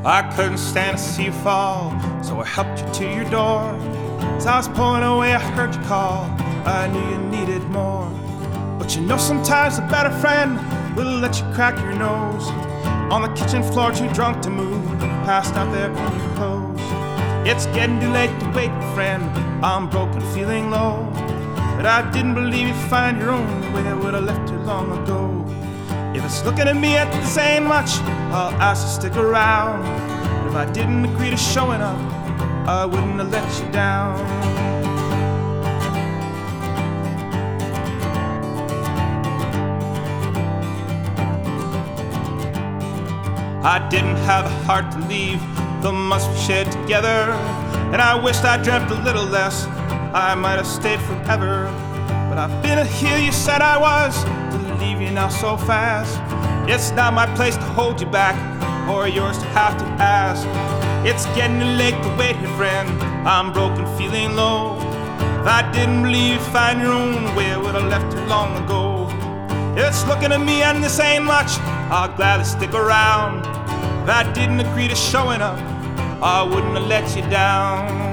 I couldn't stand to see you fall, so I helped you to your door. As I was pulling away, I heard you call. I knew you needed more. But you know sometimes a better friend will let you crack your nose. On the kitchen floor, too drunk to move, passed out there in your clothes. It's getting too late to wait, friend. I'm broken, feeling low. But I didn't believe you'd find your own way. I would have left you long ago. If it's looking at me at this ain't much, I'll ask to stick around. But if I didn't agree to showing up, I wouldn't have let you down. I didn't have the heart to leave the months we shared together, and I wished I dreamt a little less. I might have stayed forever, but I've been here you said I was, to leave you now so fast. It's not my place to hold you back, or yours to have to ask. It's getting too late to wait here, friend. I'm broken, feeling low. If I didn't believe you'd find your own way, I would have left you long ago. It's looking at me and this ain't much, I'll gladly stick around. If I didn't agree to showing up, I wouldn't have let you down.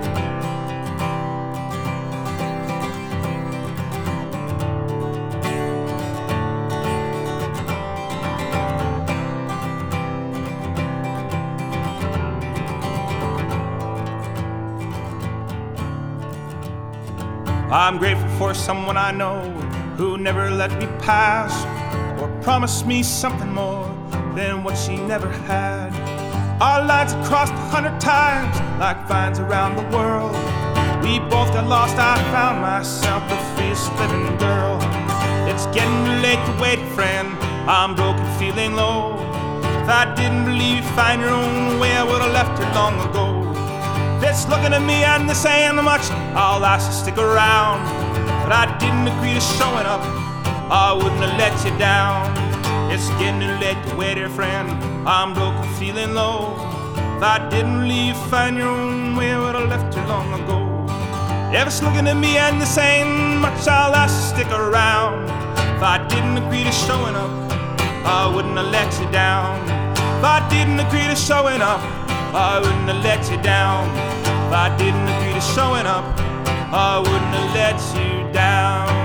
I'm grateful for someone I know who never let me pass, or promised me something more than what she never had. Our lines had crossed 100 times like vines around the world. We both got lost, I found myself the freest living girl. It's getting too late to wait, friend. I'm broken, feeling low. If I didn't believe you'd find your own way, I would have left her long ago. It's looking at me and this ain't much, I'll ask to stick around. But I didn't agree to showing up, I wouldn't have let you down. It's getting too late to wait here, friend. I'm broken, feeling low. If I didn't believe you'd find your own way, I would have left you long ago. If it's looking at me and this ain't much, I'll ask to stick around. If I didn't agree to showing up, I wouldn't have let you down. If I didn't agree to showing up, I wouldn't have let you down. If I didn't agree to showing up, I wouldn't have let you down.